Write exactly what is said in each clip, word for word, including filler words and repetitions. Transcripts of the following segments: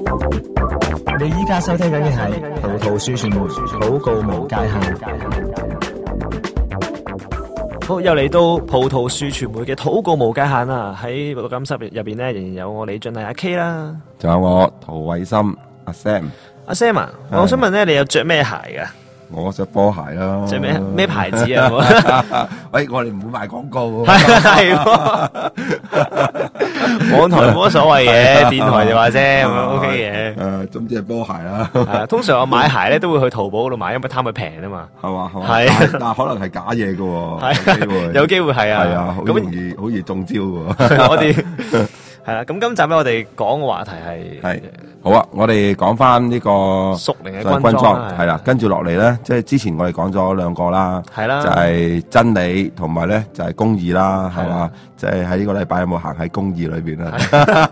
你依家收聽緊嘅係葡萄樹傳媒禱告無界限。 好，又嚟到葡萄樹傳媒嘅禱告無界限啦！喺錄音室入邊咧，仍然有我李俊毅阿 K 啦， 仲有我陶偉森阿 Sam。 阿 Sam 啊，我想問咧，你有着咩鞋噶？ 我着波鞋啦。 着咩咩牌子啊？ 喂，我哋唔會賣廣告。 係網台冇乜所謂嘅，電台就話啫，咁樣 OK 嘅。 誒，總之係波鞋啦。 係通常我買鞋咧都會去淘寶嗰度買，因為貪佢平啊嘛。 係嘛？ 係， 但係可能係假嘢噶。 係，有機會係啊。 係啊，好容易，好易中招噶。 我哋係啦，咁今集咧我哋講嘅話題係係好啊！我哋講翻呢個屬靈嘅軍裝係啦，跟住落嚟咧，即係之前我哋講咗兩個啦， 係啦， 就係真理同埋咧就係公義啦，係嘛？即係喺呢個禮拜有冇行喺公義裏邊啊？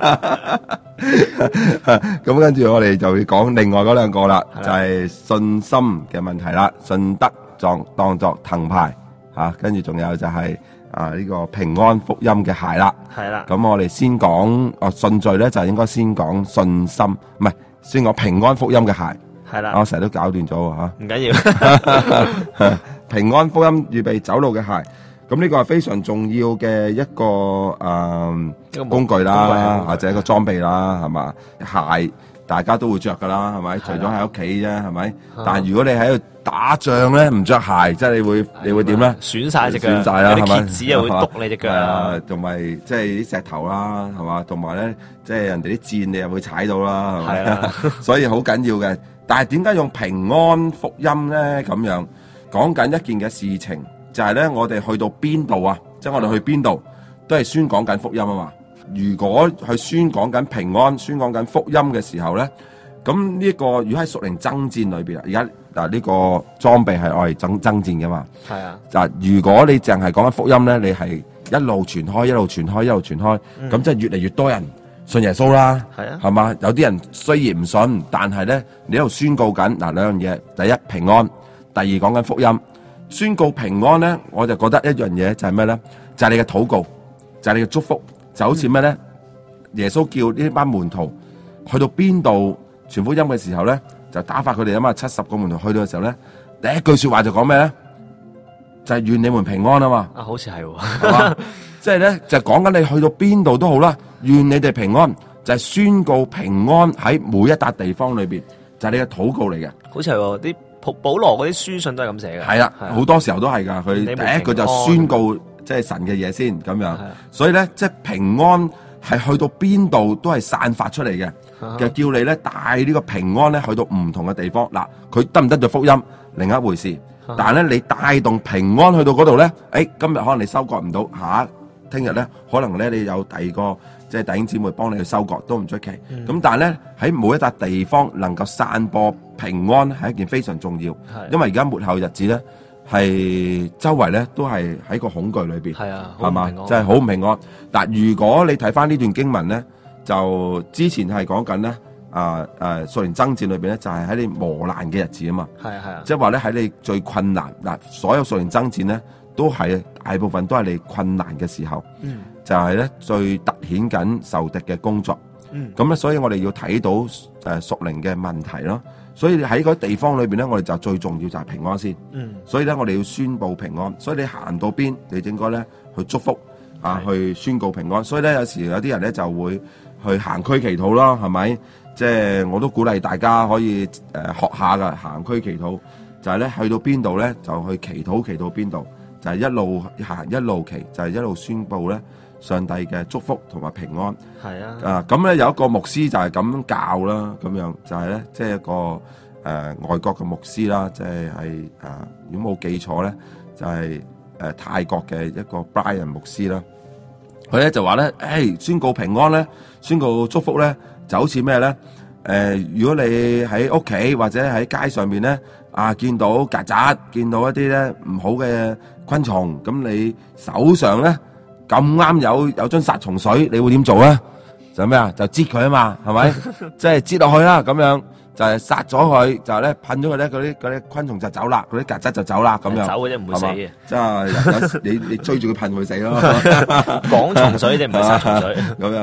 咁跟住我哋就要講另外嗰兩個啦，就係信心嘅問題啦，信德當當作藤牌吓，跟住仲有就係。啊！呢、這個平安福音嘅鞋啦， 係啦。 咁我哋先講哦順序咧，就應該先講信心，唔係先講平安福音嘅鞋， 係啦。 我成日都搞亂咗喎嚇。唔緊要， 平安福音預備走路嘅鞋，咁呢個係非常重要嘅一個誒、呃、工具啦，或者一個裝備啦，係嘛？鞋大家都會着噶啦，係咪？除咗喺屋企啫，係咪？但係如果你喺度打仗咧，唔着鞋，即係你會你會點咧？ 損晒隻腳， 損晒啦，係咪？ 啲蠍子又會篤你隻腳啊， 同埋即係啲石頭啦，係嘛？同埋咧，即係人哋啲箭你又會踩到啦，係咪？係啊，所以好緊要嘅。但係點解用平安福音咧？咁樣講緊一件嘅事情，就係咧，我哋去到邊度啊？即係我哋去邊度都係宣講緊福音啊嘛。如果去宣講緊平安、宣講緊福音嘅時候咧，咁呢一個如果喺屬靈爭戰裏邊啊，而家嗱呢個裝備係愛嚟爭爭戰嘅嘛，係啊。嗱，如果你淨係講緊福音咧，你係一路傳開、一路傳開、一路傳開，咁即係越嚟越多人信耶穌啦，係啊，係嘛？有啲人雖然唔信，但係咧你喺度宣告緊嗱兩樣嘢，第一平安，第二講緊福音。宣告平安咧，我就覺得一樣嘢就係咩咧？就係你嘅禱告，就係你嘅祝福。就好似咩咧？耶穌叫呢班門徒去到邊度傳福音嘅時候咧，就打發佢哋啊嘛。七十個門徒去到嘅時候咧，第一句說話就講咩咧？就係、是、願你們平安啊嘛。啊， 好似係、哦， 係嘛？即係咧就講緊你去到邊度都好啦，願你哋平安，就係、是、宣告平安喺每一笪地方裏邊，就係、是、你嘅禱告嚟嘅。 好似係啲保保羅嗰啲書信都係咁寫嘅。係啦，好多時候都係噶。佢第一句就宣告。即係神嘅嘢先咁樣，所以咧即係平安係去到邊度都係散發出嚟嘅，就叫你咧帶呢個平安咧去到唔同嘅地方。嗱，佢得唔得咗福音另一回事，但係咧你帶動平安去到嗰度咧，誒今日可能你收割唔到，下聽日咧可能咧你有第二個即係弟兄姊妹幫你去收割都唔出奇。咁、嗯、但係咧喺每一笪地方能夠散播平安係一件非常重要，因為而家末後日子咧。係周圍咧都係喺個恐懼裏邊，係啊，係嘛，即係好唔平安。但如果你睇翻呢段經文咧，就之前係講緊咧，啊誒，屬靈爭戰裏邊咧，就係喺你磨難嘅日子啊嘛，係啊係啊，即係話咧喺你最困難嗱，所有屬靈爭戰咧都係大部分都係你困難嘅時候，嗯，就係咧最凸顯緊仇敵嘅工作，嗯，咁咧所以我哋要睇到誒屬靈嘅問題咯。所以喺嗰地方裏邊咧，我哋就最重要就係平安先。嗯。所以咧，我哋要宣布平安。所以你行到邊，你應該咧去祝福啊，去宣告平安。所以咧，有時有啲人咧就會去行區祈禱啦，係咪？即係我都鼓勵大家可以誒學下噶行區祈禱，就係咧去到邊度咧就去祈禱，祈到邊度就係一路行一路祈，就係一路宣布咧上帝嘅祝福同埋平安。係啊。啊咁咧有一個牧師就係咁教啦，咁樣就係咧即係一個誒、呃、外國嘅牧師啦，即係係誒如果冇記錯咧就係、是、誒、呃、泰國嘅一個 Brian 牧師啦。佢咧就話咧，誒宣告平安咧，宣告祝福咧，就好似咩咧？誒、呃，如果你喺屋企或者喺街上面咧，啊見到曱甴，見到一啲咧唔好嘅昆蟲，咁你手上咧咁啱有有樽殺蟲水，你會點做咧？就咩啊？就擠佢啊嘛，係咪？即係擠落去啦，咁樣就係殺咗佢，就係咧噴咗佢咧，嗰啲嗰啲昆蟲就走啦，嗰啲曱甴就走啦，咁樣。走嘅啫，唔會死嘅。即係你你追住佢噴會死咯。講蟲水啫，唔係殺蟲水。咁樣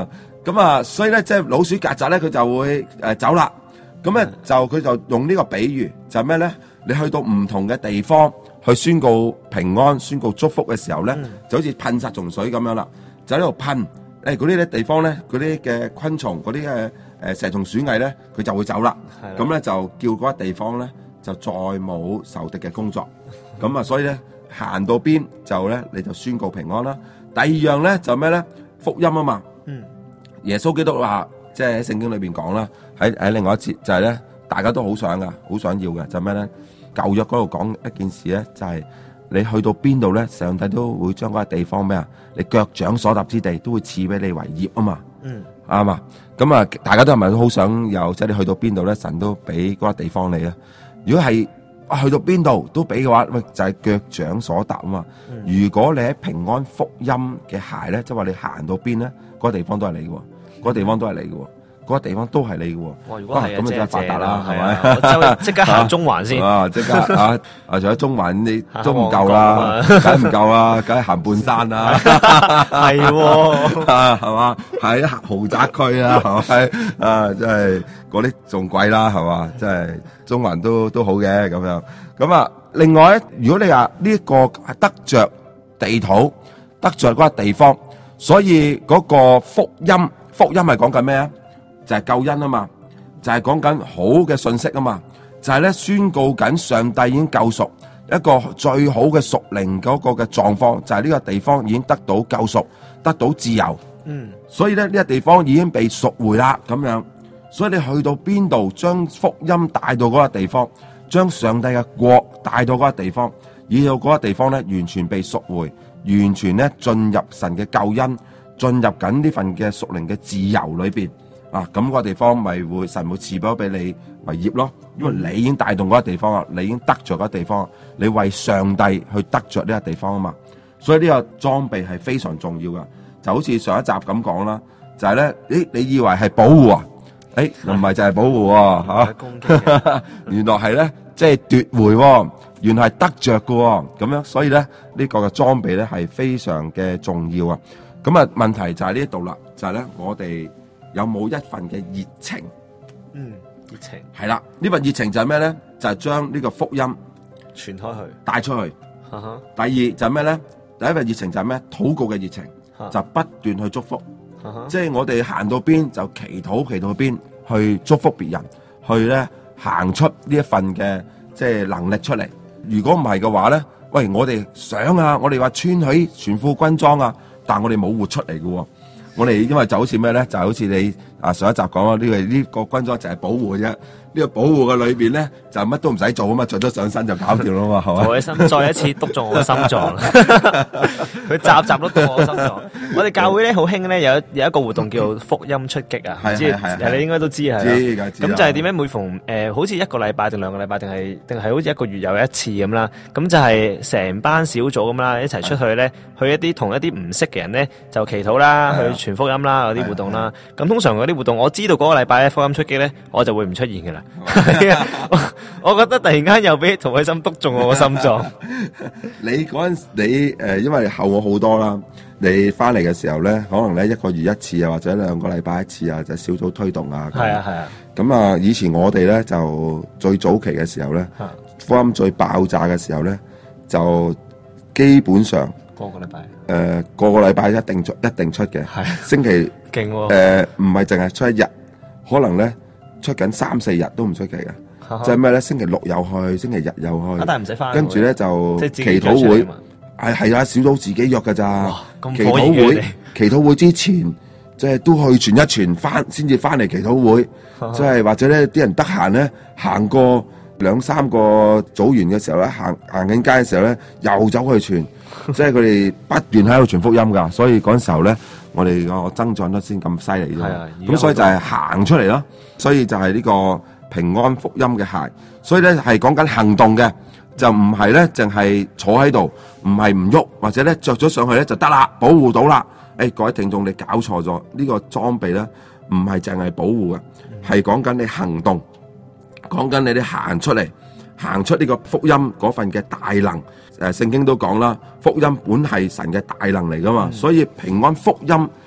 咁啊，所以咧，即係老鼠曱甴咧，佢就會誒、呃、走啦。咁咧就佢就用呢個比喻，就係咩咧？你去到唔同嘅地方去宣告平安、宣告祝福嘅時候咧，嗯、就好似噴殺蟲水咁樣啦，就喺度噴。誒嗰啲咧地方咧，嗰啲嘅昆蟲、嗰啲嘅誒蛇蟲鼠蟻咧，佢就會走啦。咁咧就叫嗰個地方咧就再冇仇敵嘅工作。咁啊、嗯，所以咧行到邊就咧你就宣告平安啦。第二樣咧就咩咧？福音啊嘛。嗯。耶穌基督話，即係喺聖經裏邊講啦，喺喺另外一節就係咧，大家都好想噶，好想要嘅就咩咧？舊約嗰度講一件事咧，就係、是、你去到邊度咧，上帝都會將嗰個地方咩啊？你腳掌所踏之地都會賜俾你為業啊嘛。嗯，啱嘛。咁啊，大家都係咪都好想有？即係你去到邊度咧，神都俾嗰個地方你啊。如果係啊去到邊度都俾嘅話，喂就係、是、腳掌所踏啊嘛。嗯、如果你喺平安福音嘅鞋咧，即係話你行到邊咧，嗰、那個地方都係你嘅，嗰、那個地方都係你嘅。嗰個地方都係你嘅喎， 哇！如果係咁就係發達啦，係咪？ 我即刻行中環先， 啊！即刻啊！啊！除咗中環，你都唔夠啦，梗係唔夠啦，梗係行半山啦， 係喎， 係嘛？喺豪宅區啊，係咪？啊！真係嗰啲仲貴啦，係嘛？真係中環都都好嘅咁樣。咁啊，另外咧，如果你話呢一個得着地土，得着嗰個地方，所以嗰個福音，福音係講緊咩啊？就係救恩啊嘛，就係講緊好嘅信息啊嘛，就係咧宣告緊上帝已經救贖一個最好嘅屬靈嗰個嘅狀況，就係呢個地方已經得到救贖，得到自由。嗯，所以咧呢個地方已經被贖回啦，咁樣。所以你去到邊度，將福音帶到嗰個地方，將上帝嘅國帶到嗰個地方，以到嗰個地方咧完全被贖回，完全咧進入神嘅救恩，進入緊呢份嘅屬靈嘅自由裏邊。啊，咁、那個地方咪會神會賜俾俾你為業咯，因為你已經帶動嗰個地方啦，你已經得着嗰個地方，你為上帝去得着呢個地方啊嘛，所以呢個裝備係非常重要噶，就好似上一集咁講啦，就係、是、咧，誒，你以為係保護啊？誒，唔係就係保護啊，吓，攻擊原來係咧，即係奪回，原來係得着噶，咁樣，所以咧呢、這個嘅裝備咧係非常嘅重要啊。咁啊，問題就係呢度啦，就係、是、咧我哋。有冇一份嘅熱情？ 嗯，熱情係啦，呢份熱情就係咩咧？就係將呢個福音傳開去， 帶出去。 Uh huh. 第二就係咩咧？第一份熱情就係咩？禱告嘅熱情，uh huh. 就不斷去祝福。Uh huh. 即係我哋行到邊就祈禱，祈禱邊去祝福別人，去咧行出呢一份嘅即係能力出嚟。如果唔係嘅話咧，喂，我哋想啊，我哋話穿起全副軍裝啊，但係我哋冇活出嚟嘅。我哋因為就好似咩咧，就好似你啊上一集講啊，呢個呢個軍裝就係保護啫。呢個保護嘅裏邊咧，就乜都唔使做啊嘛，着咗上身就搞掂啦嘛，係嘛？我嘅心再一次篤中我嘅心臟，佢集集都篤我嘅心臟。我哋教會咧好興咧，有有一個活動叫做福音出擊啊，唔知你應該都知係。知㗎，知。咁就係點樣？每逢誒好似一個禮拜定兩個禮拜定係定係好似一個月有一次咁啦。咁就係成班小組咁啦，一齊出去咧，去一啲同一啲唔識嘅人咧就祈禱啦，去傳福音啦嗰啲活動啦。咁通常嗰啲活動，我知道嗰個禮拜咧福音出擊咧，我就會唔出現㗎啦。係啊，我我覺得突然間又俾同佢心篤中我個心臟。 你嗰陣你誒、呃，因為後我好多啦，你翻嚟嘅時候咧，可能咧一個月一次啊，或者兩個禮拜一次啊，就小組推動啊。 係啊係啊。 咁啊，以前我哋咧就最早期嘅時候咧，福音最爆炸嘅時候咧，就基本上個個禮拜誒、 呃、個個禮拜一定出一定出嘅。係、啊、星期勁喎。 誒唔係淨係出一日，可能咧。出緊三四日都唔出奇嘅，即係咩咧？星期六又去，星期日又去， 啊、但係唔使翻。 跟住咧就祈禱會，係係啊，小組自己約㗎咋。祈禱會，祈禱會之前即係都去傳一傳翻，先至翻嚟祈禱會。即係或者咧啲人得閒咧行過兩三個組員嘅時候咧，行行緊街嘅時候咧，又走去傳。即係佢哋不斷喺度傳福音㗎，所以嗰陣時候咧，我哋個增長得先咁犀利啫。咁所以就係行出嚟咯。所以就係呢個平安福音嘅鞋，所以咧係講緊行動嘅，就唔係咧淨係坐喺度，唔係唔喐，或者咧着咗上去咧就得啦，保護到啦。誒、哎，各位聽眾你搞錯咗，呢、這個裝備咧唔係淨係保護嘅，係講緊你行動，講緊你哋行出嚟，行出呢個福音嗰份嘅大能。誒、呃，聖經都講啦，福音本係神嘅大能嚟噶嘛，嗯、所以平安福音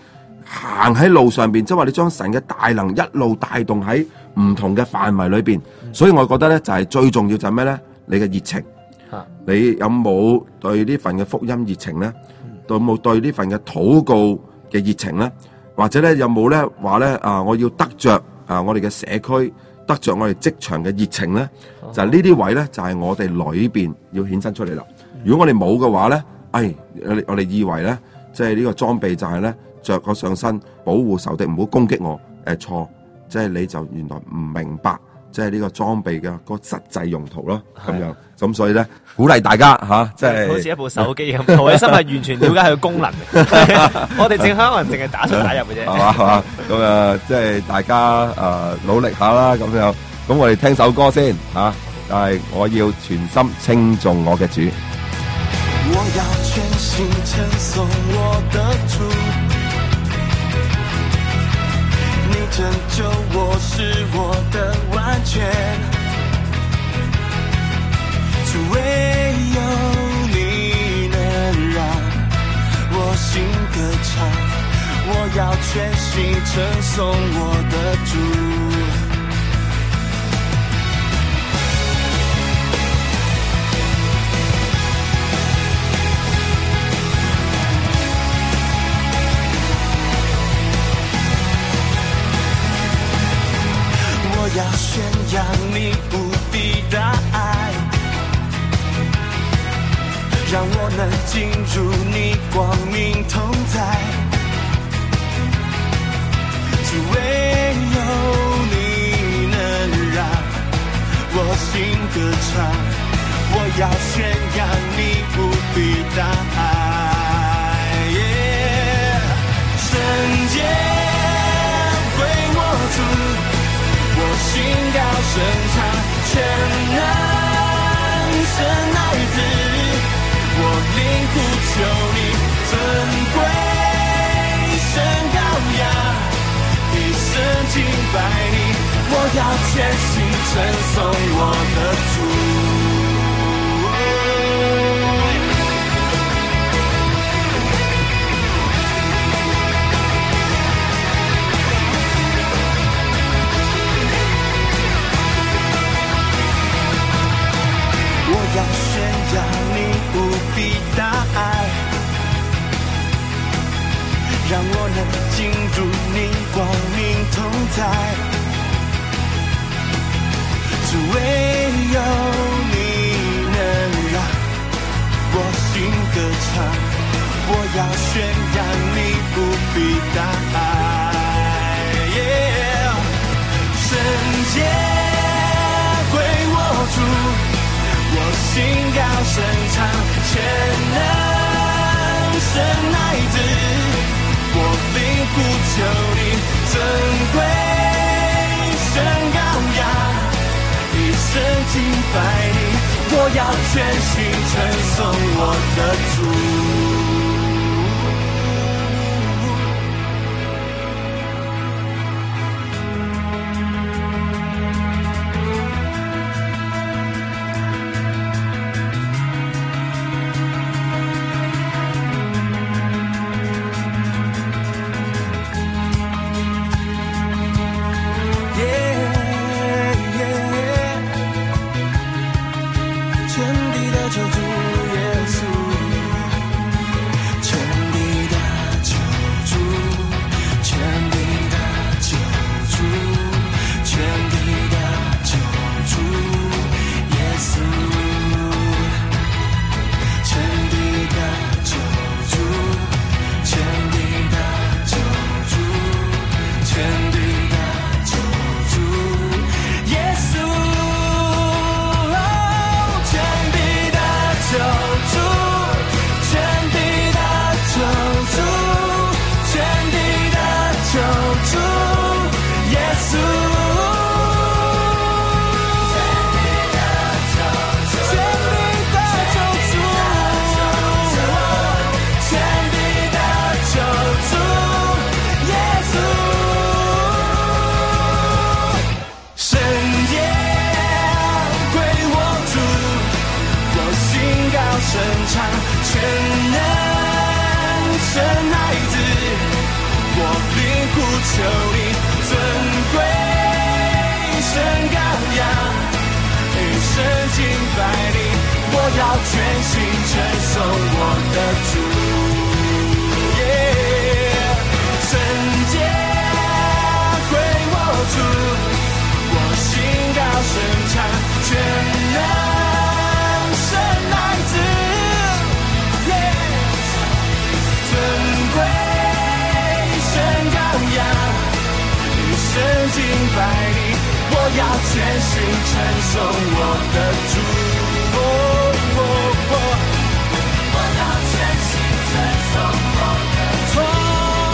行喺路上邊，即係話你將神嘅大能一路帶動喺唔同嘅範圍裏邊。所以我覺得咧就係、是、最重要就係咩咧？你嘅熱情，你有冇對呢份嘅福音熱情咧？有冇對呢份嘅禱告嘅熱情咧？或者咧有冇咧話咧啊？我要得着啊！我哋嘅社區得着我哋職場嘅熱情咧，就係呢啲位咧就係、是、我哋裏邊要衍生出嚟啦。如果我哋冇嘅話咧，哎，我哋以為咧即係呢個裝備就係咧着個上身保護仇敵唔好攻擊我，誒、呃、錯，即係你就原來唔明白。即係呢個裝備嘅個實際用途咯，咁樣咁所以咧鼓勵大家嚇，即係好似一部手機咁，我嘅心係完全了解佢嘅功能。我哋正香港人淨係打出打入嘅啫， 係嘛係嘛，咁啊即係大家誒努力下啦，咁樣咁我哋聽首歌先嚇，但係我要全心稱頌我嘅主。 我要全心稱頌我的主。你拯救我是我的完全，只唯有你能讓我心歌唱。我要全心稱頌我的主。我要宣揚你無比的愛，讓我能進入你光明同在，只唯有你能讓我心歌唱。我要宣揚你無比的愛，聖潔歸我主，我心高聲唱，全能神愛子，我靈呼求你，尊貴神羔羊，一生敬拜你，我要全心稱頌我的主。我要宣揚你無比的愛，讓我能進入你光明同在，只唯有你能讓我心歌唱。我要宣揚你無比的愛，聖潔歸我主，我心高聲唱，全能神愛子，我靈呼求你，尊貴神羔羊，一生敬拜你，我要全心稱頌我的主。 全心承受我的主。圣洁归我主，我心高声唱，全能神爱子，尊贵神羔羊，与神敬拜你，我要全心承受我的主。哦哦哦，我要全心承受我的主。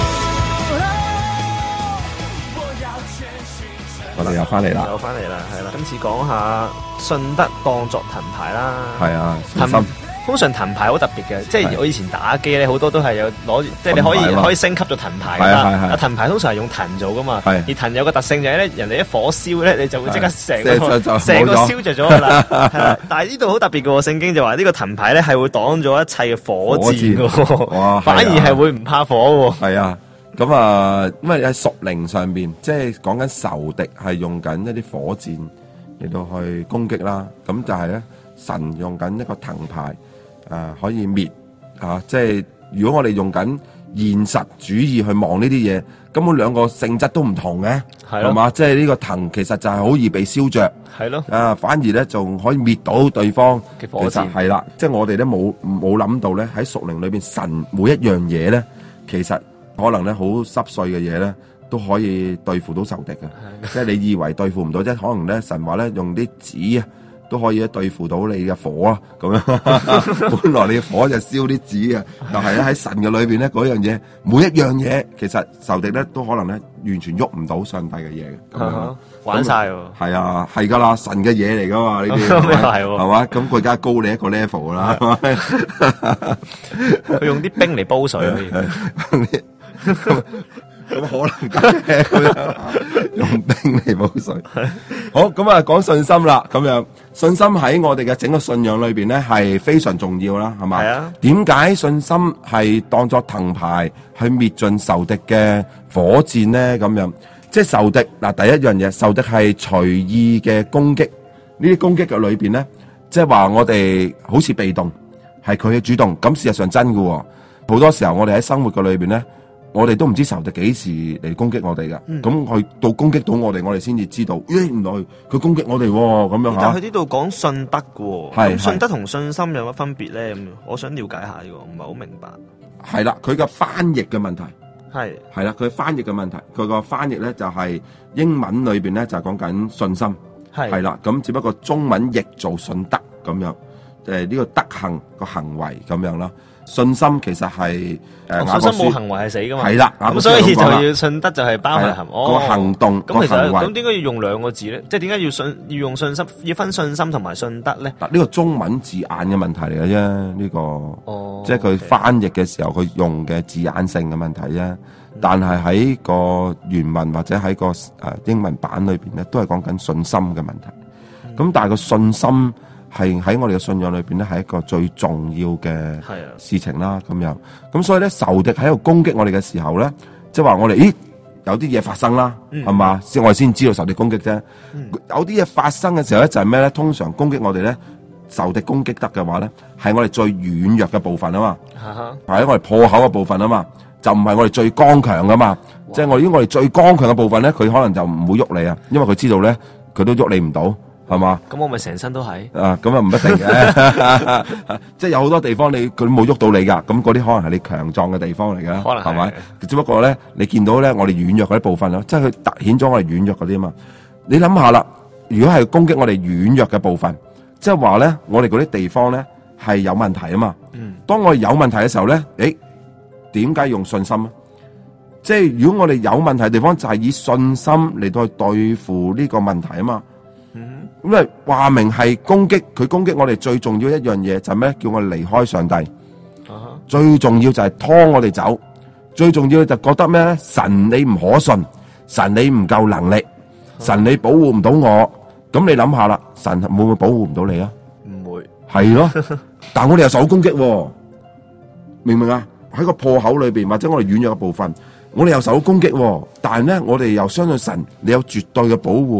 我哋又翻嚟啦， 又翻嚟啦，係啦。今次講下信德當作藤牌啦。 係啊，信心。 通常藤牌好特別嘅，即係我以前打機咧，好多都係有攞，即係你可以可以升級咗藤牌噶嘛。啊，藤牌通常係用藤做噶嘛。而藤有個特性就係咧，人哋一火燒咧，你就會即刻成個成個燒着咗噶啦。係啦，但係呢度好特別嘅喎，聖經就話呢個藤牌咧係會擋咗一切嘅火箭嘅，反而係會唔怕火喎。 係啊。咁啊，因為喺屬靈上邊，即係講緊仇敵係用緊一啲火箭嚟到去攻擊啦。咁就係咧，神用緊一個藤牌，誒、呃、可以滅啊！即係如果我哋用緊現實主義去望呢啲嘢，根本兩個性質都唔同嘅，係嘛？即係呢個藤其實就係好易被燒着，係咯。啊，反而咧仲可以滅到對方嘅火箭，係啦。即係我哋咧冇冇諗到咧喺屬靈裏邊，神每一樣嘢咧，其實。可能咧好濕碎嘅嘢咧，都可以對付到仇敵嘅。即係你以為對付唔到，即係可能咧神話咧用啲紙啊，都可以對付到你嘅火啊，咁樣。本來你嘅火就燒啲紙啊，但係咧喺神嘅裏邊咧，嗰樣嘢每一樣嘢，其實仇敵咧都可能咧完全喐唔到上帝嘅嘢嘅。咁樣玩晒喎。係啊，係噶啦，神嘅嘢嚟噶嘛呢啲，係係嘛？咁佢梗係高你一個 level 啦。 佢用啲冰嚟煲水咁可能嘅咁樣用冰嚟煲水。好，咁啊講信心啦，咁樣信心喺我哋嘅整個信仰裏邊咧係非常重要啦，係嘛？係啊。點解信心係當作藤牌去滅盡仇敵嘅火箭咧？咁樣即係仇敵嗱，第一樣嘢，仇敵係隨意嘅攻擊。呢啲攻擊嘅裏邊咧，即係話我哋好似被動，係佢嘅主動。咁事實上真嘅，好多時候我哋喺生活嘅裏邊咧。我哋都唔知仇敵幾時嚟攻擊我哋噶，咁佢、嗯、到攻擊到我哋，我哋先至知道，咦、欸，原來佢攻擊我哋咁樣吓。 但係佢呢度講信德嘅，咁信德同信心有乜分別咧？咁我想了解下呢個，唔係好明白。 係啦，佢嘅翻譯嘅問題係係啦， 佢翻譯嘅問題，佢個翻譯咧就係英文裏邊咧就係講緊信心，係係啦，咁只不過中文譯做信德咁樣，誒、呃、呢、這個德行個行為咁樣啦。信心其實係誒， 信心冇行為係死噶嘛， 係啦， 咁所以就要信德就係包埋行個行動個行為。 咁點解要用兩個字咧？即係點解要信要用信心，要分信心同埋信德咧？ 嗱，呢個中文字眼嘅問題嚟嘅啫，呢個，哦，即係佢翻譯嘅時候佢用嘅字眼性嘅問題啫。但係喺個原文或者喺個誒英文版裏邊咧，都係講緊信心嘅問題。咁但係個信心。係喺我哋嘅信仰裏邊咧，係一個最重要嘅事情啦。咁樣，咁所以咧，仇敵喺度攻擊我哋嘅時候咧，即係話我哋，咦，有啲嘢發生啦，係嘛？先我哋先知道仇敵攻擊啫。有啲嘢發生嘅時候咧，就係咩咧？通常攻擊我哋咧，仇敵攻擊得嘅話咧，係我哋最軟弱嘅部分啊嘛，係喺我哋破口嘅部分啊嘛，就唔係我哋最剛強噶嘛。即係我如果我哋最剛強嘅部分咧，佢可能就唔會喐你啊，因為佢知道咧，佢都喐你唔到。係嘛？咁我咪成身都係啊！咁啊唔一定嘅，即係有好多地方你佢冇喐到你噶，咁嗰啲可能係你強壯嘅地方嚟嘅，可能係咪？只不過咧，你見到咧，我哋軟弱嗰啲部分咯，即係佢凸顯咗我哋軟弱嗰啲啊嘛。你諗下啦，如果係攻擊我哋軟弱嘅部分，即係話咧，我哋嗰啲地方咧係有問題啊嘛。嗯。當我哋有問題嘅時候咧，誒，點解用信心啊？即係如果我哋有問題嘅地方，就係以信心嚟到去對付呢個問題啊嘛。嗯，因為話明係攻擊，佢攻擊我哋最重要一樣嘢就係咩？叫我哋離開上帝。啊，最重要就係拖我哋走，最重要就覺得咩咧？神你唔可信，神你唔夠能力，神你保護唔到我。咁你諗下啦，神會唔會保護唔到你啊？ 唔會。 係咯，但係我哋又受攻擊，明唔明啊？喺個破口裏邊或者我哋軟弱嘅部分，我哋又受到攻擊，但係咧我哋又相信神，你有絕對嘅保護。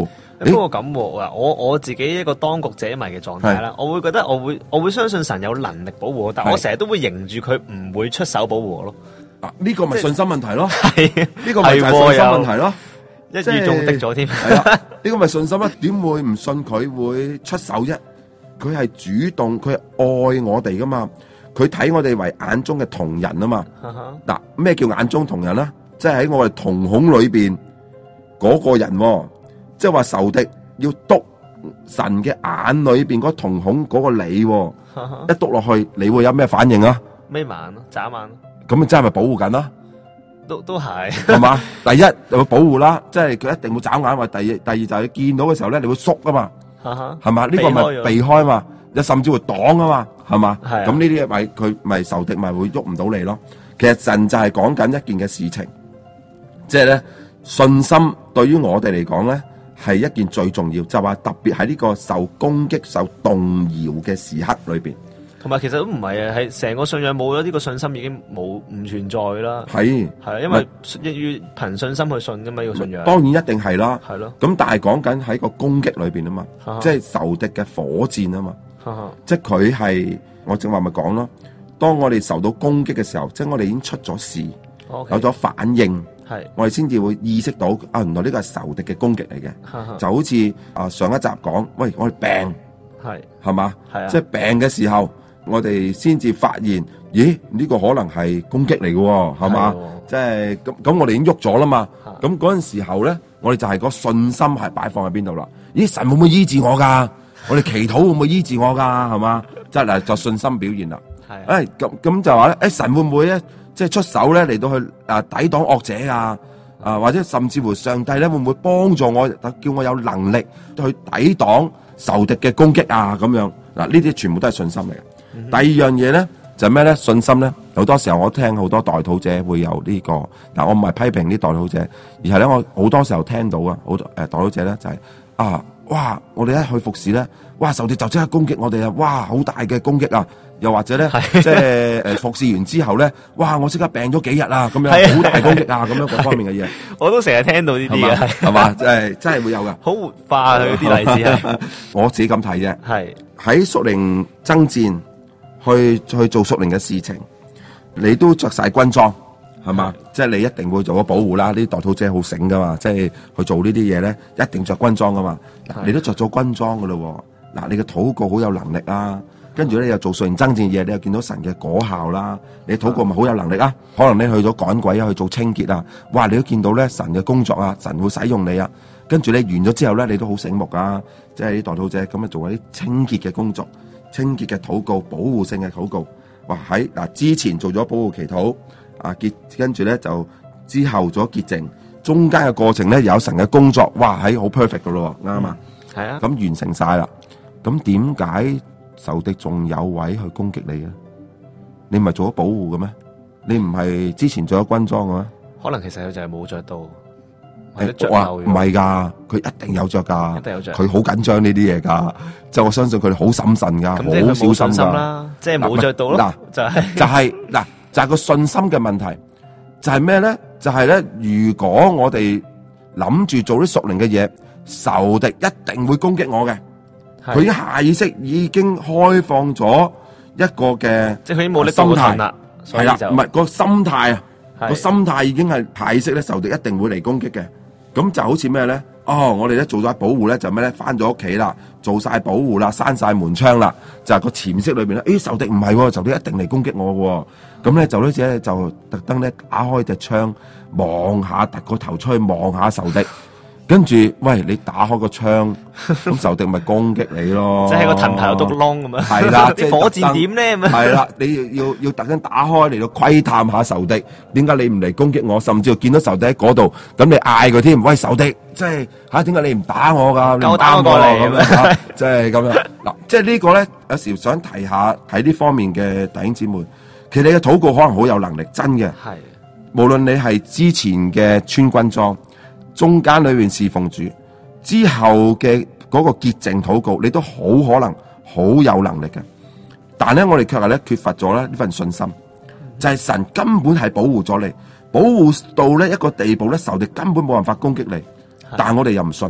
不過咁喎，我我自己一個當局者迷嘅狀態啦，我會覺得我會我會相信神有能力保護我，但我成日都會迎住佢唔會出手保護我咯。 啊，呢、這個咪信心問題咯， 係呢、 這個咪就係信心問題咯， 一語中的咗添。 係啊，呢、這個咪信心啊？點會唔信佢會出手啫？佢係主動，佢係愛我哋噶嘛，佢睇我哋為眼中嘅瞳人啊嘛。嗱，咩叫眼中瞳人啊？即係喺我哋瞳孔裏邊嗰個人、哦，即係話仇敵要篤神嘅眼裏邊嗰瞳孔嗰個你、哦，一篤落去，你會有咩反應啊？ 眯眼咯，眨眼咯。 咁啊，真係咪保護緊啦？ 都都係， 係嘛？第一就會保護啦，即係佢一定會眨眼。或第二，第二就係見到嘅時候咧，你會縮啊嘛。係嘛？呢、這個咪避開嘛，又甚至會擋啊嘛，係嘛？咁呢啲咪佢咪仇敵咪會喐唔到你咯。其實神就係講緊一件嘅事情，即係咧信心對於我哋嚟講咧係一件最重要，就話特別喺呢個受攻擊、受動搖嘅時刻裏邊。 同埋其實都唔係啊，係成個信仰冇咗呢個信心已經冇唔存在啦。 係係因為要憑信心去信噶嘛，呢、這個信仰。當然一定係啦。 係咯。咁但係講緊喺個攻擊裏邊啊嘛，即係仇敵嘅火箭啊嘛。即係佢係我正話咪講咯。當我哋受到攻擊嘅時候，即係我哋已經出咗事，okay. 有咗反應，係我哋先至會意識到啊，原來呢個係仇敵嘅攻擊嚟嘅。就好似啊上一集講，喂，我哋病係係嘛，係啊，即係病嘅時候。我哋先至發現，咦？呢、這個可能係攻擊嚟嘅，係嘛？即係咁咁，我哋已經喐咗啦嘛。咁嗰陣時候咧，我哋就係個信心係擺放喺邊度啦？咦？神會唔會醫治我噶？我哋祈禱會唔會醫治我噶？係嘛？即係嗱，就信心表現啦。係誒，咁咁就話咧，誒，神會唔會咧，即係出手咧嚟到去啊抵擋惡者啊？啊，或者甚至乎上帝咧會唔會幫助我，叫我有能力去抵擋仇敵嘅攻擊啊？咁樣嗱，呢啲全部都係信心嚟嘅。第二樣嘢咧就係咩咧？信心咧，好多時候我聽好多代禱者會有呢、這個，但我唔係批評啲代禱者，而係咧我好多時候聽到啊，好多誒代禱者咧就係、是、啊，哇！我哋一去服侍咧，哇！仇敵就即刻攻擊我哋啊，哇！好大嘅攻擊啊！又或者咧，即係誒服侍完之後咧，哇！我即刻病咗幾日啊，咁樣好大攻擊啊，咁樣各方面嘅嘢，我都成日聽到呢啲嘅，係嘛？即係真係會有噶，好活化佢啲例子啊！我自己咁睇啫，係喺屬靈爭戰。去去做屬靈嘅事情，你都着晒軍裝，係嘛？即係你一定會做咗保護啦。啲代禱者好醒噶嘛，即係去做呢啲嘢咧，一定着軍裝噶嘛。你都着咗軍裝噶咯，嗱，你嘅禱告好有能力啊。跟住咧又做屬靈爭戰嘢，你又見到神嘅果效啦。你禱告咪好有能力啊？可能你去咗趕鬼啊，去做清潔啊，哇！你都見到咧神嘅工作啊，神會使用你啊。跟住你完咗之後咧，你都好醒目啊，即係啲代禱者咁啊，做一啲清潔嘅工作。清潔嘅禱告，保護性嘅禱告，哇喺嗱之前做咗保護祈禱，啊結跟住咧就之後做咗潔淨，中間嘅過程咧有神嘅工作，哇喺好 perfect 噶咯，啱嘛？係啊，咁完成晒啦，咁點解仇敵仲有位去攻擊你啊？你唔係做咗保護嘅咩？你唔係之前做咗軍裝嘅咩？可能其實佢就係冇着到。誒，哇，唔係噶，佢一定有着噶，一定有着，佢好緊張呢啲嘢噶，就我相信佢哋好審慎噶，好小心噶，即係冇着到咯。嗱，就係就係嗱，就係個信心嘅問題，就係咩咧？就係咧，如果我哋諗住做啲屬靈嘅嘢，仇敵一定會攻擊我嘅，佢已經下意識已經開放咗一個嘅，即係佢已經冇力心態啦，係啦，唔係個心態啊。個心態已經係下意識咧，仇敵一定會嚟攻擊嘅。咁就好似咩咧？哦，我哋咧做咗保護咧，就咩咧？翻咗屋企啦，做晒保護啦，閂晒門窗啦，就係個潛意識裏邊咧。誒，仇敵唔係，仇敵一定嚟攻擊我嘅。咁咧就咧只就特登咧打開隻窗望下，突個頭出去望下仇敵。跟住，喂，你打開個窗，咁仇敵咪攻擊你咯？即係個藤頭有篤窿咁樣。係啦，啲火箭點咧？係啦，你要要要特登打開嚟到窺探下仇敵，點解你唔嚟攻擊我？甚至見到仇敵喺嗰度，咁你嗌佢添，喂，仇敵，即係吓，點解你唔打我噶？夠打我過嚟咁樣，即係咁樣。嗱，即係呢個咧，有時想提下喺呢方面嘅弟兄姊妹，其實你嘅禱告可能好有能力，真嘅。係，無論你係之前嘅穿軍裝。中間裏面侍奉主之後嘅嗰個潔淨禱告，你都好可能好有能力嘅。但係咧，我哋卻係咧缺乏咗咧呢份信心，就係神根本係保護咗你，保護到咧一個地步咧，仇敵根本冇辦法攻擊你。但係我哋又唔信，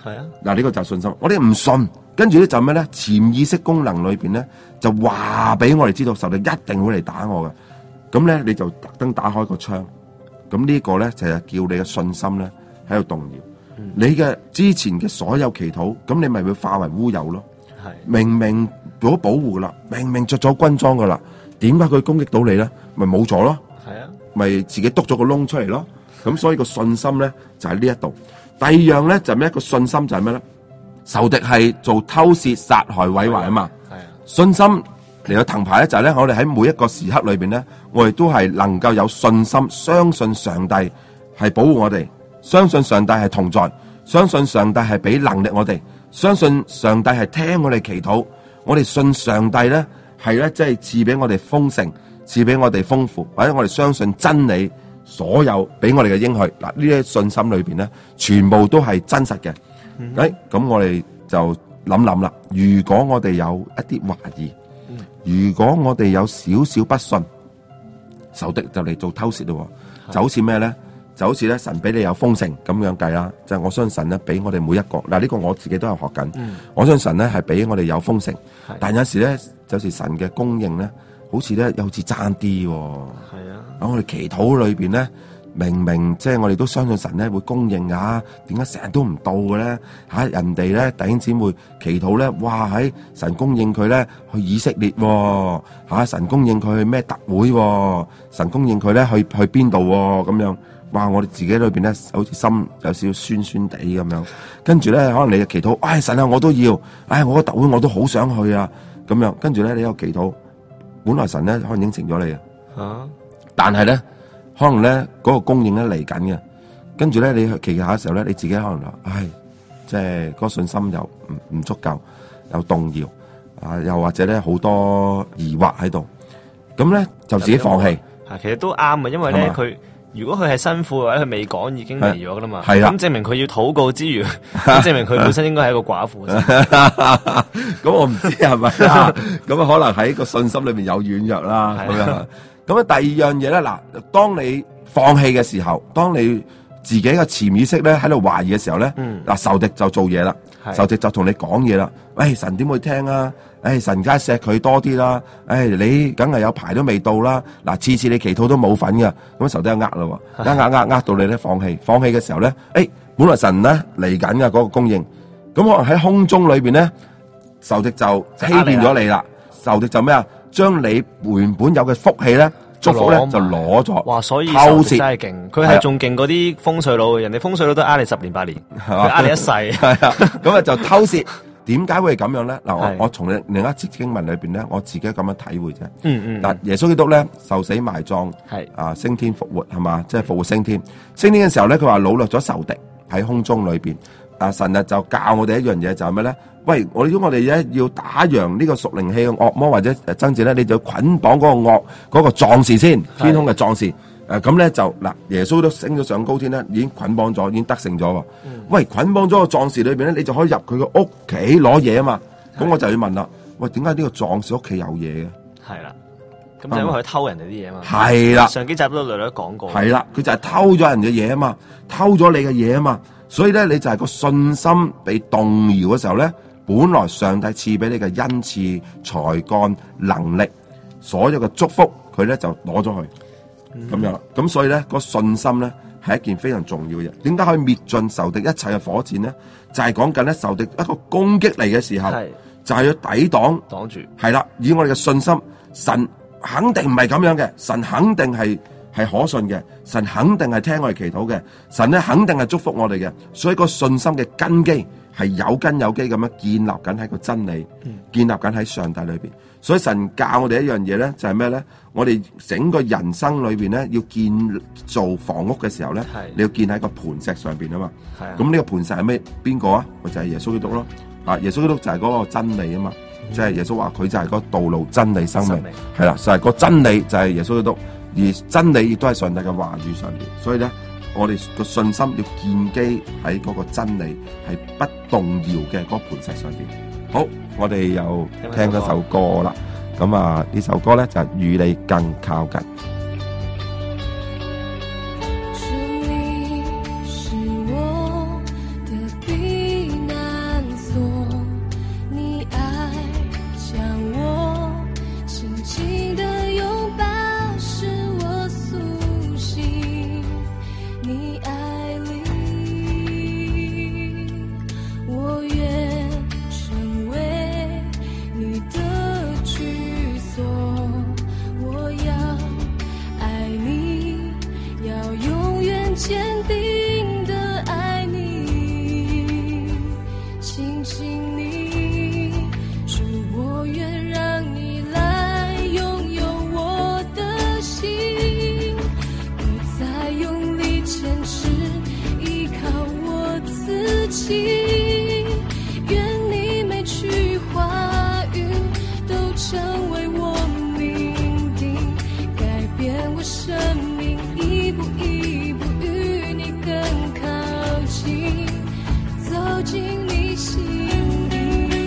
係啊， 嗱呢個就係信心。我哋唔信，跟住咧就咩咧？潛意識功能裏邊咧就話俾我哋知道仇敵一定會嚟打我嘅。咁咧你就特登打開個窗。咁呢個咧就係叫你嘅信心咧喺度動搖。嗯、你嘅之前嘅所有祈禱，咁你咪會化為烏有咯。係明明做咗保護啦，明明着咗軍裝噶啦，點解佢攻擊到你咧？咪冇咗咯。係啊，咪自己篤咗個窿出嚟咯。咁所以個信心咧就喺呢一度。第二樣咧就咩？個信心就係咩咧？仇敵係做偷竊、殺害、毀壞啊嘛。係啊，信心嚟到藤牌咧就係咧，我哋喺每一個時刻裏邊咧，我哋都係能夠有信心，相信上帝係保護我哋，相信上帝係同在，相信上帝係俾能力我哋，相信上帝係聽我哋祈禱，我哋信上帝咧係咧即係賜俾我哋豐盛，賜俾我哋豐富，或者我哋相信真理。所有俾我哋嘅應許，嗱呢啲信心裏邊咧，全部都係真實嘅。誒、嗯，咁、哎、我哋就諗諗啦。如果我哋有一啲懷疑，嗯、如果我哋有少少不信，仇敵就嚟做偷竊咯。就好似咩咧？就好似咧，神俾你有豐盛咁樣計啦。就係、我相信神咧，俾我哋每一個嗱，呢、呢個我自己都有學緊。嗯、我相信神咧係俾我哋有豐盛，但有時咧，就係神嘅供應咧，好似咧又好似爭啲。係啊。喺我哋祈禱裏邊咧，明明即係我哋都相信神咧會供應噶，點解成日都唔到嘅咧？吓，人哋咧弟兄姊妹祈禱咧，哇喺神供應佢咧去以色列，吓神供應佢去咩特會，神供應佢咧去去邊度咁樣？哇！我哋自己裏邊咧好似心有少少酸酸地咁樣，跟住咧可能你嘅祈禱，唉神啊我都要，唉我個特會我都好想去啊，咁樣跟住咧你有祈禱，本來神咧可能應承咗你啊。啊但係咧，可能咧嗰、那個供應咧嚟緊嘅，跟住咧你去祈下嘅時候咧，你自己可能話，唉，即係嗰個信心又唔唔足夠，有動搖，啊，又或者咧好多疑惑喺度，咁咧就自己放棄。 啊，其實都啱啊，因為咧佢如果佢係辛苦或者佢未講已經嚟咗噶啦嘛， 係啊， 咁證明佢要禱告之餘，咁證明佢本身應該係一個寡婦。 咁我唔知係咪啊？咁啊可能喺個信心裏面有軟弱啦，咁樣。咁啊，第二樣嘢咧，嗱，當你放棄嘅時候，當你自己嘅潛意識咧喺度懷疑嘅時候咧，嗱、嗯，仇敵就做嘢啦，仇敵就同你講嘢啦，喂、哎，神點會聽啊？誒、哎，神梗係錫佢多啲啦，誒、哎，你梗係有排都未到啦，嗱，次次你祈禱都冇份噶，咁仇敵就呃啦，呃呃呃呃到你咧放棄，放棄嘅時候咧，誒、哎，本來神咧嚟緊嘅嗰個供應，咁可能喺空中裏邊咧，仇敵就欺騙咗你啦，仇敵就咩啊？將你原本有嘅福氣咧，祝福咧就攞咗。 哇！所以仇敵真係勁，佢係仲勁嗰啲風水佬，人哋風水佬都呃你十年八年，佢呃你一世。係啊，咁啊就偷竊。點解會係咁樣咧？嗱，我我從另另一節經文裏邊咧，我自己咁樣體會啫。嗯嗯。嗱，耶穌基督咧受死埋葬，係啊升天復活係嘛，即係復活升天。升天嘅時候咧，佢話擄掠咗仇敵喺空中裏邊。啊神啊就教我哋一樣嘢，就係咩咧？喂，我如果我哋咧要打贏呢個屬靈氣嘅惡魔或者誒爭戰咧，你就捆綁嗰個惡嗰、嗰個壯士先，天空嘅壯士。誒咁咧就嗱，耶穌都升咗上高天咧，已經捆綁咗，已經得勝咗。嗯、喂，捆綁咗個壯士裏邊咧，你就可以入佢個屋企攞嘢啊嘛。咁我就要問啦，喂，點解呢個壯士屋企有嘢嘅？係啦，咁就因為佢偷人哋啲嘢啊嘛。係啦，上幾集都略略講過。係啦，佢就係偷咗人嘅嘢啊嘛，偷咗你嘅嘢啊嘛。所以咧，你就係個信心被動搖嘅時候咧，本來上帝賜俾你嘅恩賜、才幹、能力，所有嘅祝福，佢咧就攞咗去，咁、嗯、樣。咁所以咧，個信心咧係一件非常重要嘅嘢。點解可以滅盡仇敵一切嘅火箭咧？就係講緊咧仇敵一個攻擊嚟嘅時候，就係要抵擋，擋住。係啦，以我哋嘅信心，神肯定唔係咁樣嘅，神肯定係。係可信嘅，神肯定係聽我哋祈禱嘅，神咧肯定係祝福我哋嘅，所以個信心嘅根基係有根有基咁樣建立緊喺個真理，嗯、建立緊喺上帝裏邊。所以神教我哋一樣嘢咧，就係咩咧？我哋整個人生裏邊咧，要建造房屋嘅時候咧，你要建喺個磐石上邊啊嘛。咁呢個磐石係咩？邊個啊？咪就係耶穌基督咯。啊，耶穌基督就係嗰個真理啊嘛。即係、嗯、耶穌話佢就係嗰個道路、真理、生命。係啦，就係、是、個真理就係耶穌基督。而真理亦都係上帝嘅話語上邊，所以咧，我哋個信心要建基喺嗰個真理係不動搖嘅嗰個磐石上邊。好，我哋又聽咗首歌啦。咁啊，呢首歌咧就係與你更靠近。 是你是我的避親近你，主我願讓你來擁有我的心，不再用力堅持依靠我自己，願你每句話語都成為我命定，改變我生命，一步一步與你更靠近，走進你心底。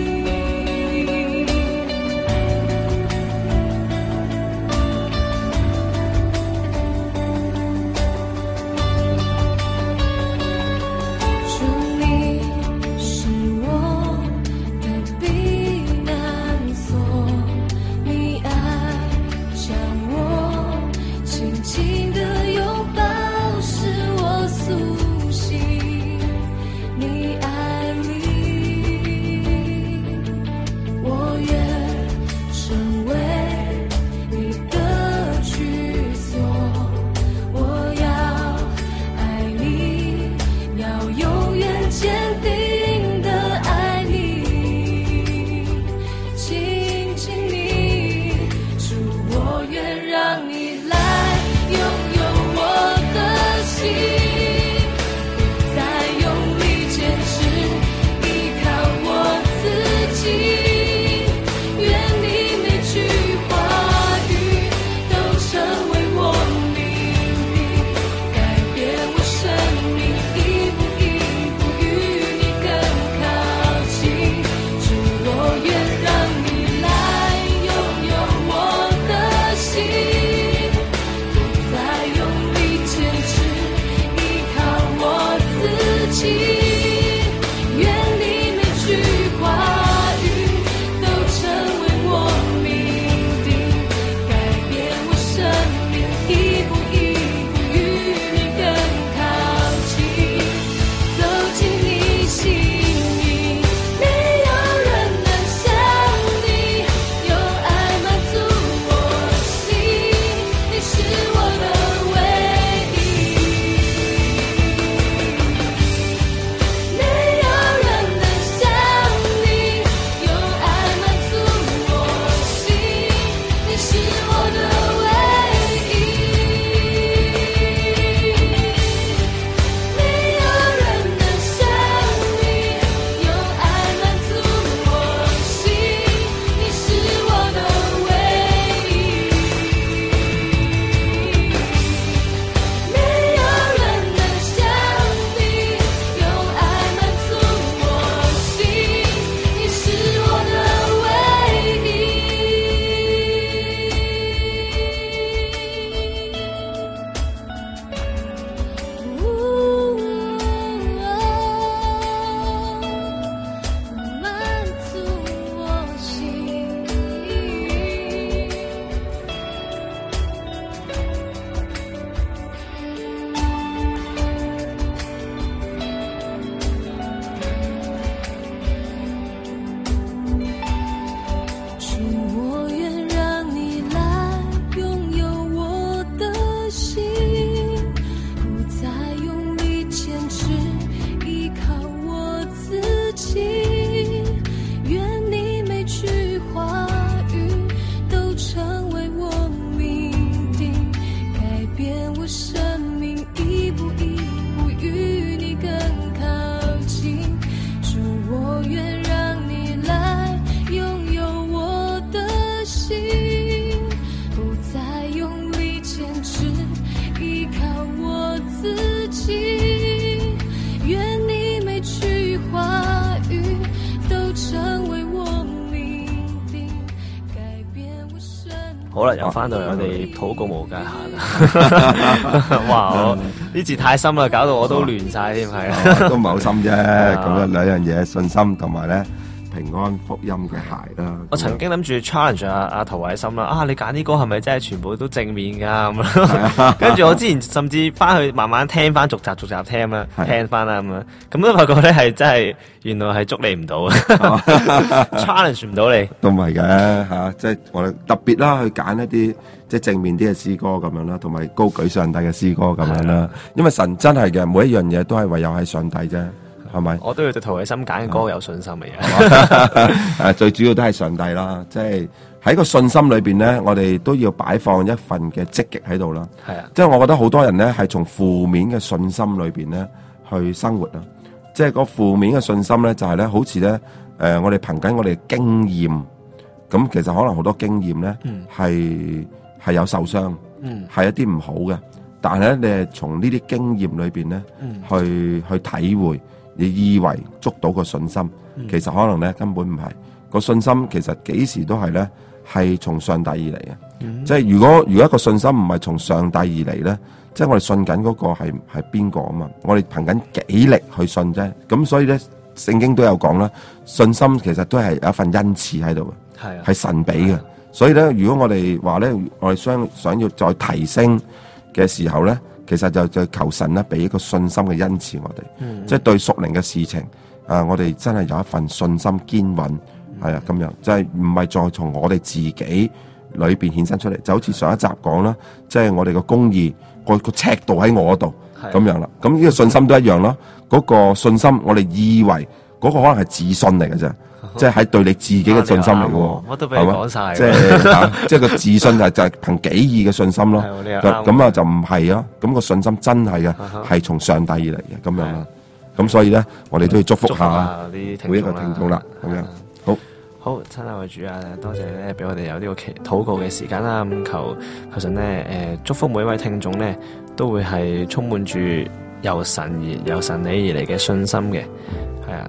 主你是我的避難所，你愛將我緊緊地擁抱，使我甦醒，你愛裡我願成為你的居所，我要愛你，要永遠堅定地愛你，親近你，主我願讓你來擁有我的心，不再用力堅持依靠我自己，願你每句話語都成為我命定，改變我生命，一步一步與你更靠近，主我願讓你來擁有我的心，不再用力堅持依靠我自己，願你每句話語都成為我命定，改變我生命，一步一步與你更靠近，走進你心裡，沒有人能像你，用愛滿足我心，你是我的唯一，沒有人能像你，用愛滿足我心，你是我的唯一，沒有人能像你，用愛滿足我心，你是我的唯一，沒有人能像你，用愛滿足我心，你是我的唯一，滿足我心。主我願讓你來擁有我的心，不再用力堅持依靠我自己，願你每句話語都成為我命定，改變我生命，一步一步與你更靠近，主我願讓你來擁有我的心，不再用力堅持依靠我自己，願你每句話語都成為我命定，改變我生命。 好啦，又翻到嚟我哋禱告無界限啦！哇，我呢字太深啦，搞到我都亂晒添，係啊， 都唔係好深啫。咁啊，兩樣嘢，信心同埋咧平安福音嘅鞋啦。 我曾經諗住 challenge 阿阿陶偉森啦，啊，你揀啲歌係咪真係全部都正面噶咁樣？跟住我之前甚至翻去慢慢聽翻逐集逐集聽啦，聽翻啦咁樣，咁都發覺咧係真係原來係捉你唔到，challenge 唔到你。 都唔係嘅嚇，即係我哋特別啦，去揀一啲即係正面啲嘅詩歌咁樣啦，同埋高舉上帝嘅詩歌咁樣啦。因為神真係嘅，每一樣嘢都係唯有係上帝啫。 係咪？ 我都要對陶偉森揀嘅歌有信心嘅嘢。 誒，最主要都係上帝啦，即係喺個信心裏邊咧，我哋都要擺放一份嘅積極喺度啦。 係啊， 即係我覺得好多人咧係從負面嘅信心裏邊咧去生活啊。即係個負面嘅信心咧，就係咧好似咧誒，我哋憑緊我哋嘅經驗，咁其實可能好多經驗咧係係有受傷， 嗯， 係一啲唔好嘅。但係咧，你係從呢啲經驗裏邊咧， 嗯， 去去體會，你以為捉到個信心， 嗯，其其實可能咧根本唔係個信心。其實幾時都係咧係從上帝而嚟嘅。 嗯， 即係如果如果一個信心唔係從上帝而嚟咧，即係我哋信緊嗰個係係邊個啊嘛？我哋憑緊己力去信啫。咁所以咧，聖經都有講啦，信心其實都係有一份恩賜喺度嘅， 係啊， 係神俾嘅。所以咧，如果我哋話咧，我哋想想要再提升嘅時候咧，其實就就求神咧俾一個信心嘅恩賜我哋， 嗯， 即係對屬靈嘅事情，啊，我哋真係有一份信心堅穩，係啊咁樣，即係唔係再從我哋自己裏邊衍生出嚟，就好似上一集講啦，即係我哋個公義個個尺度喺我度咁樣啦，咁呢個信心都一樣咯，嗰個信心我哋以為嗰個可能係自信嚟嘅啫。即係喺對你自己嘅信心嚟嘅， 我都俾你講晒。 即係即係個自信就係就係憑己意嘅信心咯。咁啊就唔係啊，咁個信心真係嘅係從上帝而嚟嘅咁樣啦。咁所以咧，我哋都要祝福下每一個聽眾啦。咁樣好， 好，親愛嘅主啊，多謝咧俾我哋有呢個祈禱告嘅時間啦。咁求求神咧，誒祝福每一位聽眾咧，都會係充滿住由神而由神你而嚟嘅信心嘅，係啊。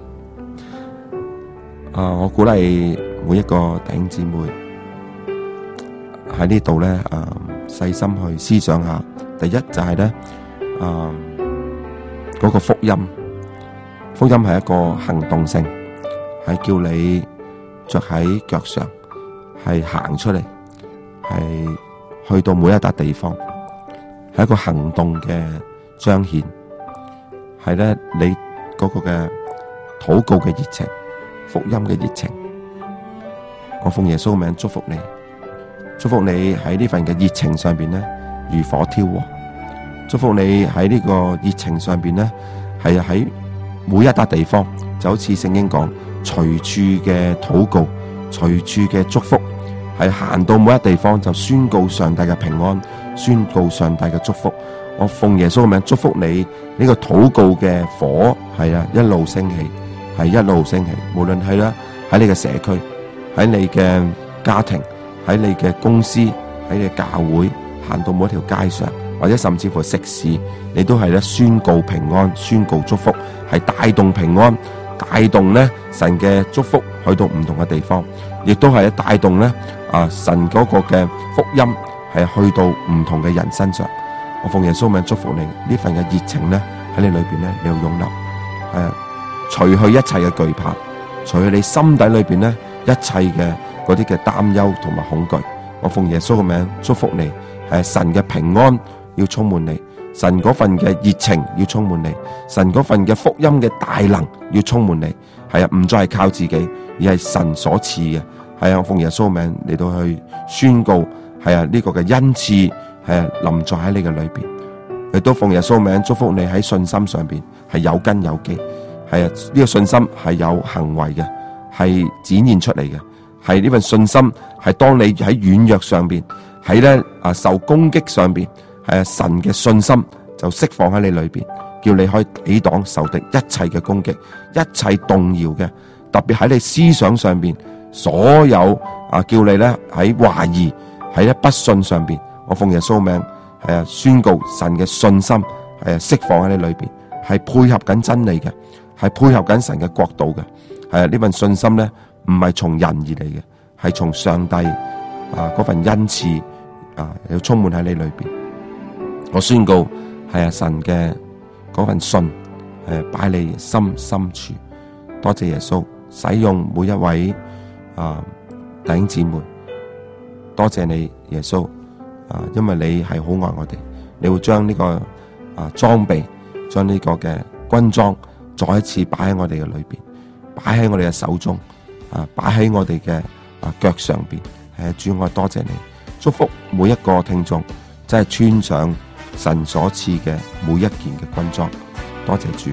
啊！我鼓勵每一個弟兄姊妹喺呢度咧，啊細心去思想下。第一就係咧，啊嗰個福音，福音係一個行動性，係叫你着喺腳上，係行出嚟，係去到每一笪地方，係一個行動嘅彰顯，係咧你嗰個嘅禱告嘅熱情。福音嘅熱情，我奉耶穌名祝福你，祝福你喺呢份嘅熱情上邊咧如火挑旺，祝福你喺呢個熱情上邊咧係喺每一笪地方，就好似聖經講，隨處嘅禱告，隨處嘅祝福，係行到每一地方就宣告上帝嘅平安，宣告上帝嘅祝福。我奉耶穌嘅名祝福你呢個禱告嘅火係啊一路升起。係一路升起，無論係啦喺你嘅社區，喺你嘅家庭，喺你嘅公司，喺你嘅教會，行到每一條街上，或者甚至乎食肆，你都係咧宣告平安，宣告祝福，係帶動平安，帶動咧神嘅祝福去到唔同嘅地方，亦都係帶動咧啊神嗰個嘅福音係去到唔同嘅人身上。我奉耶穌名祝福你，呢份嘅熱情咧喺你裏邊咧你要湧流，係啊。除去一切嘅懼怕，除去你心底裏邊咧一切嘅嗰啲嘅擔憂同埋恐懼，我奉耶穌嘅名祝福你，係神嘅平安要充滿你，神嗰份嘅熱情要充滿你，神嗰份嘅福音嘅大能要充滿你，係啊，唔再係靠自己，而係神所賜嘅，係啊，我奉耶穌嘅名嚟到去宣告，係啊呢個嘅恩賜係啊臨在喺你嘅裏邊，亦都奉耶穌嘅名祝福你喺信心上邊係有根有基。係啊，呢個信心係有行為嘅，係展現出嚟嘅。係呢份信心係當你喺軟弱上邊，喺咧啊受攻擊上邊，係啊神嘅信心就釋放喺你裏邊，叫你可以抵擋仇敵一切嘅攻擊，一切動搖嘅，特別喺你思想上邊，所有啊叫你咧喺懷疑，喺咧不信上邊，我奉耶穌名係啊宣告神嘅信心係啊釋放喺你裏邊，係配合緊真理嘅。係配合緊神嘅國度嘅，係啊呢份信心咧，唔係從人而嚟嘅，係從上帝啊嗰份恩賜啊，要充滿喺你裏邊。我宣告係啊神嘅嗰份信，誒擺你心深處。多謝耶穌使用每一位啊弟兄姊妹，多謝你耶穌啊，因為你係好愛我哋，你會將呢個啊裝備，將呢個嘅軍裝。再一次擺喺我哋嘅裏邊，擺喺我哋嘅手中，啊，擺喺我哋嘅啊腳上邊。誒，主我多謝你，祝福每一個聽眾，真係穿上神所賜嘅每一件嘅軍裝。多謝主。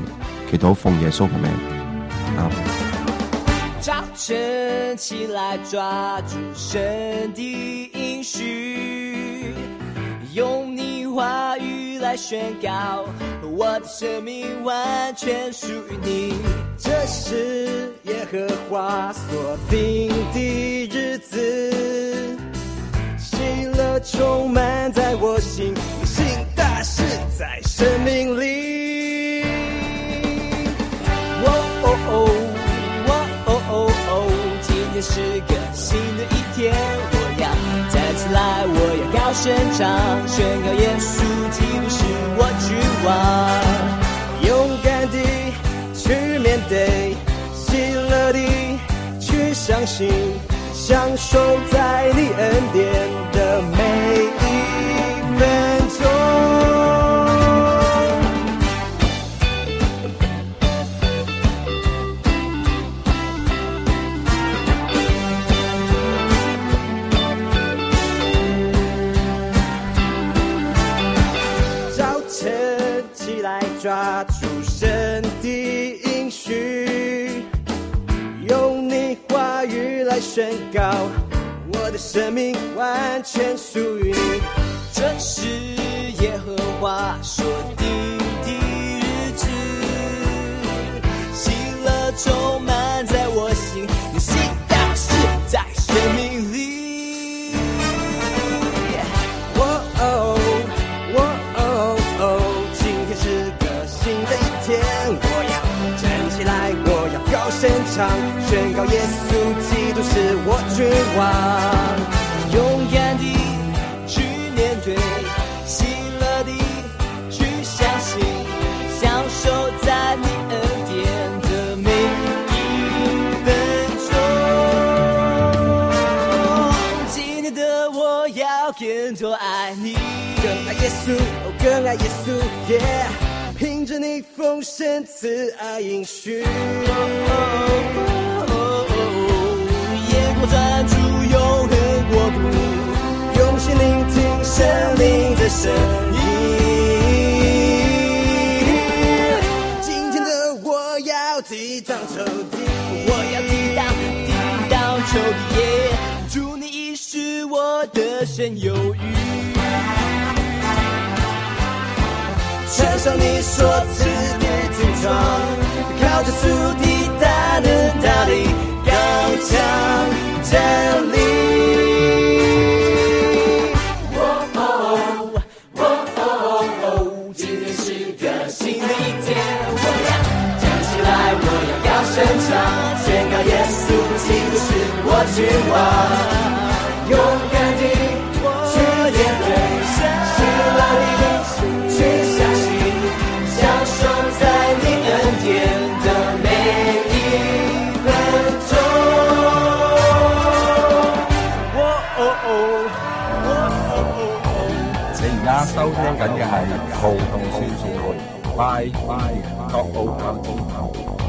祈禱奉耶穌嘅名。啊！ 早晨起來抓住神的應許，用你話語來宣告，我的生命完全屬於你。這是耶和華所定的日子，喜樂充滿在我心，行大事在生命裡。哦哦哦，哦哦哦哦，今天是個新的一天，我要站起來，我要高聲唱，宣告耶穌基督是我君王，勇敢地去面對，喜樂地去相信，享受在你恩典的每一分鐘。早晨起來抓住神的應許，用你話語來宣告，我的生命完全屬於你。這是耶和華所定的日子，喜樂充滿在我心，你行大事在生命裡。哦哦哦哦哦，今天是個新的一天，我要站起來，我要高聲唱，宣告耶穌基督是我君王，勇敢地去面對，喜樂地去相信，享受在你恩典的每一分鐘。今天的我要更多愛你，更愛耶穌，哦，更愛耶穌，耶、yeah，憑着你豐盛慈愛應許。專注永恆國度，用心聆聽神靈的聲音。今天的我要抵擋仇敵，我要抵擋抵擋仇敵耶，主你已是我的神有餘，穿上你所賜的軍裝，靠着主的大能大力，剛強站立。哦哦哦哦哦，今天是個新的一天，我要站起來，我要高聲唱，宣告耶穌基督是我君王，勇敢地去面對，喜樂地去相信，享受在你恩典的每一分鐘。 你而家收聽緊嘅係葡萄宣傳會，拜拜，各澳